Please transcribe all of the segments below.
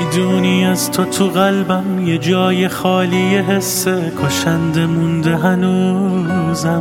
میدونی از تو قلبم یه جای خالی حس کشنده مونده هنوزم.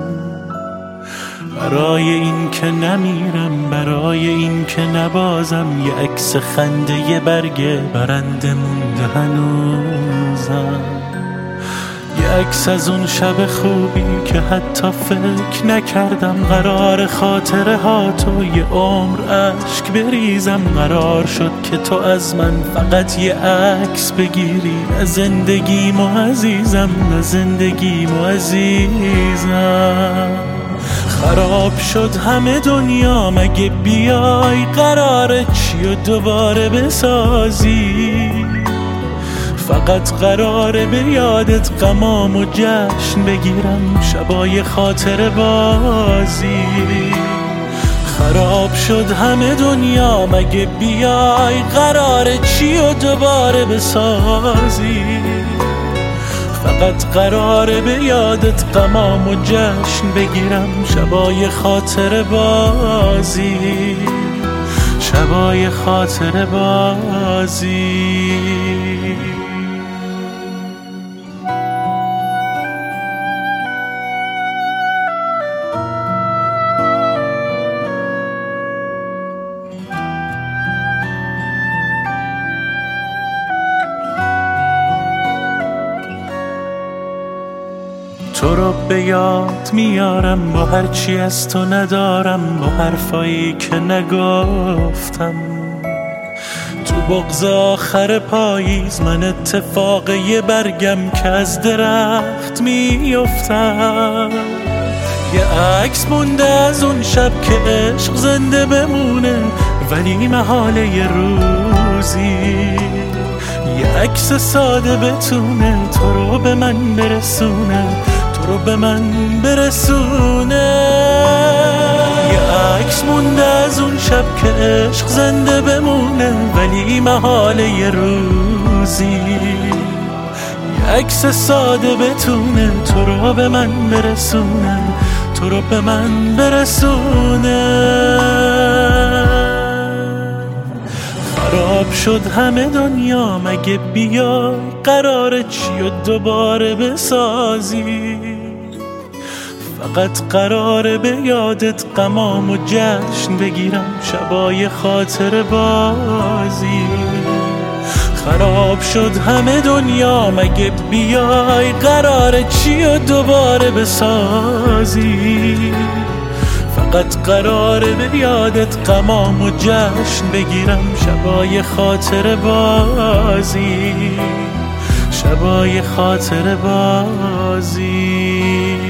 برای این که نمیرم، برای این که نبازم، یه عکس خنده یه برگ برنده مونده هنوزم. یه عکس از اون شب خوبی که حتی فکر نکردم قرار خاطره ها تو یه عمر عشق بریزم. قرار شد که تو از من فقط یه عکس بگیری، نه زندگیم و عزیزم، نه زندگیم و عزیزم. خراب شد همه دنیا، مگه بیای قراره چی و دوباره بسازی؟ فقط قراره به یادت غمام و جشن بگیرم، شبای خاطر بازی. خراب شد همه دنیا، مگه بیای قراره چی و دوباره بسازی؟ فقط قراره به یادت غمام و جشن بگیرم، شبای خاطر بازی، شبای خاطر بازی. تو رو به یاد میارم با هرچی از تو ندارم، با حرفایی که نگفتم. تو بغض آخر پاییز من اتفاق یه برگم که از درخت میافتم. یه عکس مونده از اون شب که عشق زنده بمونه، ولی محاله یه روزی یه عکس ساده بتونه تو رو به من برسونه، تو رو به من برسونه. یه عکس مونده از اون شب که عشق زنده بمونه، ولی محاله یه روزی یه عکس ساده بتونه تو رو به من برسونه، تو رو به من برسونه. خراب شد همه دنیا، مگه بیای قراره چی و دوباره بسازی؟ فقط قراره به یادت غمام و جشن بگیرم، شبای خاطر بازی. خراب شد همه دنیا، مگه بیای قراره چی و دوباره بسازی؟ فقط قراره به یادت غمام و جشن بگیرم، شبای خاطر بازی، شبای خاطر بازی.